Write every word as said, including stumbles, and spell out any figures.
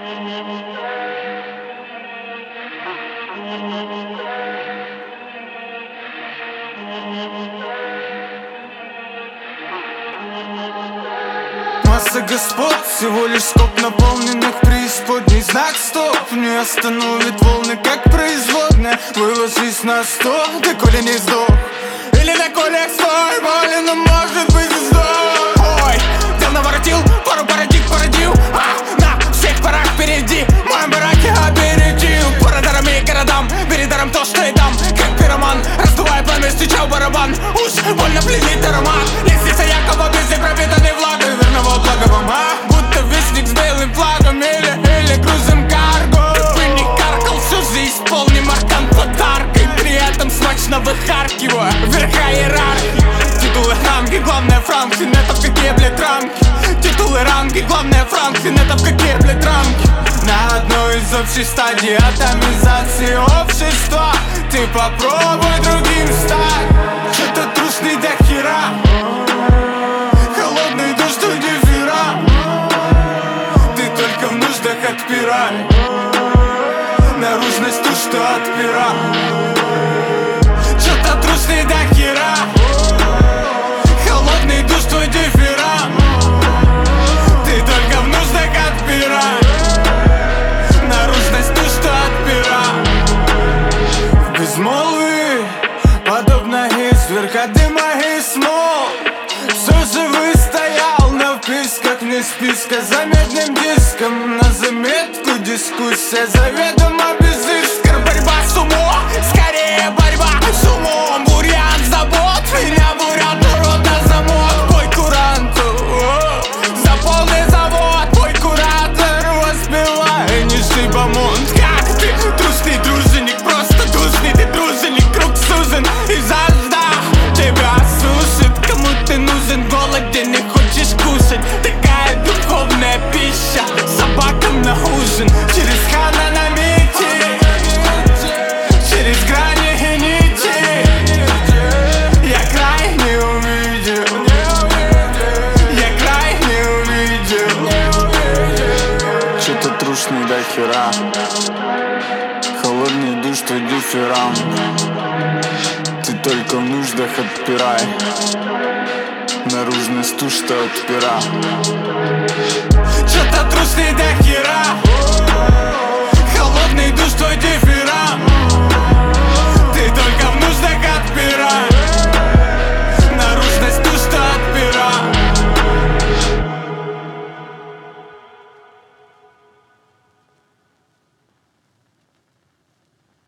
Масса господ, всего лишь скоп наполненных преисподней. Знак стоп не остановит волны, как производная. Выложись на сто, ты коли не сдох. Или на колях стой, боли, но может быть и сдох. Ой, дел наворотил, пару парадиг породил, а, на всех парах впереди, в моем бараке опередил. По радарам и городам, передаром то, что и дам. Как пироман, раздувая пламя, стучал барабан. Уж больно пленит аромат, лестница якобы везде пропитанный влагой верного блага вам, а? Будто вестник с белым флагом или, или грузом карго. Ты бы не каркал, всю жизнь полним аркан подаркой, при этом смачно выхаркивая верха иерархии. Титулы ранги, главное Франклин, это в какие, блядь, рамки. Титулы ранги, главное Франклин, это в какие, блядь, рамки. На одной из общей стадий атомизации общества ты попробуй другим стать. Что-то трусный до хера, холодный дождь у диффера. Ты только в нуждах отпирай наружность ту, что отпира. Что-то трусный до хера, холодный дождь у диффера. Ты только в нуждах отпирай наружность ту, что отпира. В безмолвии, подобно изверга дыма и смол, все же выстоял на вписках, не списка заметным диском. На заметку дискуссия заведомо без искр. Борьба с умом, скорее борьба с умом. Бурян забот, меня бурят, народ на замок. Бой куранту, за полный завод. Бой куратор, воспевай низший бомонд. Как ты, трусный дружинник, просто душный ты дружинник. Круг сужен и жажда тебя сушит. Кому ты нужен, голоден, не хочешь кушать. Такая духовная пища собакам на ужин. Через хана на мити, через грани и нити. Я край не увидел, я край не увидел. Что-то трушный до хера, холодный душ твой дифферам. Ты только в нуждах отпирай наружность ту, что отпира.